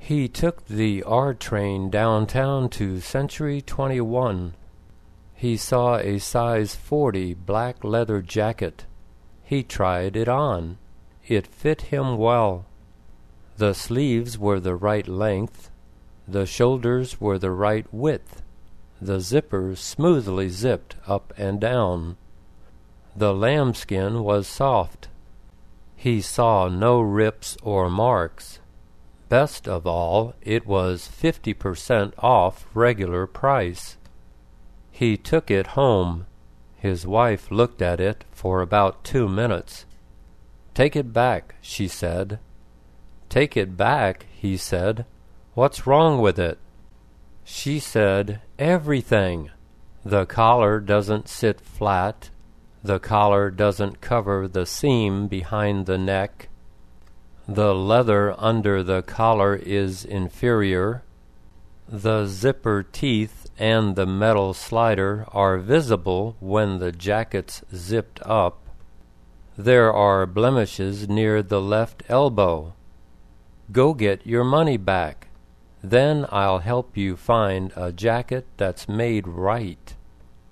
He took the R train downtown to Century 21. He saw a size 40 black leather jacket. He tried it on. It fit him well. The sleeves were the right length. The shoulders were the right width. The zippers smoothly zipped up and down. The lambskin was soft. He saw no rips or marks. Best of all, it was 50% off regular price. He took it home. His wife looked at it for about 2 minutes. "Take it back," she said. "Take it back," he said. "What's wrong with it?" She said, "Everything. The collar doesn't sit flat. The collar doesn't cover the seam behind the neck. The leather under the collar is inferior. The zipper teeth and the metal slider are visible when the jacket's zipped up. There are blemishes near the left elbow. Go get your money back. Then I'll help you find a jacket that's made right."